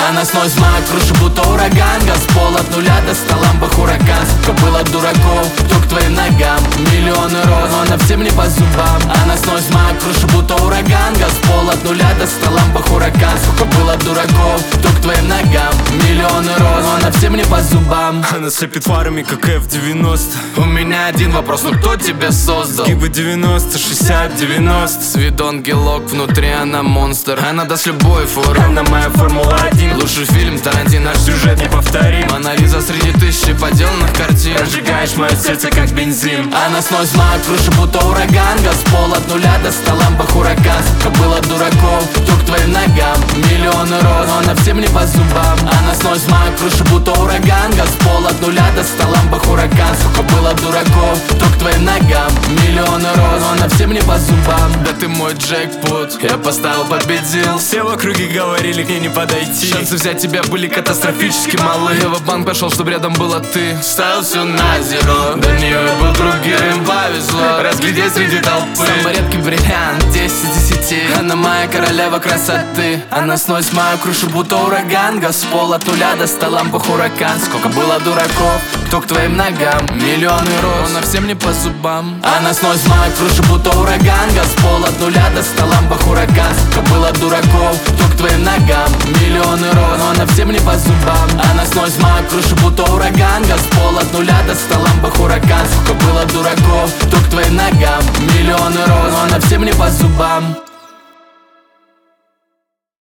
Она сносит мою крышу, будто ураган. Газ пол от нуля до столамба хуракан. Сколько было дураков, кто к твоим ногам. Миллионы роз, но она всем не по зубам. Она сносит мою крышу, будто ураган. Газ пол от нуля до столамба хуракан. Сколько было дураков, кто к твоим ногам. Миллионы роз, но она всем не по зубам. Она слепит фарами, как F-90. У меня один вопрос, ну кто тебя создал? Гибы 90, 60, 90. С виду ангелок, внутри она монстр. Она даст любой фору. Она моя Формула-1. Лучший фильм Тарантино, Наш сюжет неповторим. Мона Лиза среди тысячи поделанных картин. Прожигаешь мое сердце, как бензин. Она сносит мою крышу, будто ураган. Газ пол от нуля до столамба хуракан. Сколько было дураков, кто к твоим ногам. Миллионы роз, но она всем не по зубам. Она сносит мою крышу, будто ураган. Газ пол от нуля до столамба хуракан. Сколько было дураков, кто к твоим ногам. Миллионы роз, но она всем не по зубам. Да ты мой джекпот, я поставил, победил. Все в округе говорили, к ней не подойти. Шансы взять тебя были катастрофически малы. Я в банк пошел, чтобы рядом была ты. Ставил все на зеро, до нее я был другим. Повезло разглядеть среди толпы. Самый редкий бриллиант, 10 из 10. Она моя королева красоты. Она сносит мою крышу, будто ураган. Газ пол от нуля до столамба хуракан. Сколько было дураков, кто к твоим ногам. Миллионы роз, но всем не по зубам. Она сносит мою крышу, будто ураган. Газ пол от нуля до столамба хуракан. Сколько было дураков, кто к твоим ногам. Миллионы роз, но она всем не по зубам. Она сносит мою крышу, будто ураган. Газ пол от нуля до столамба хуракан. Сколько было дураков, кто к твоим ногам. Миллионы роз, но она всем не по зубам.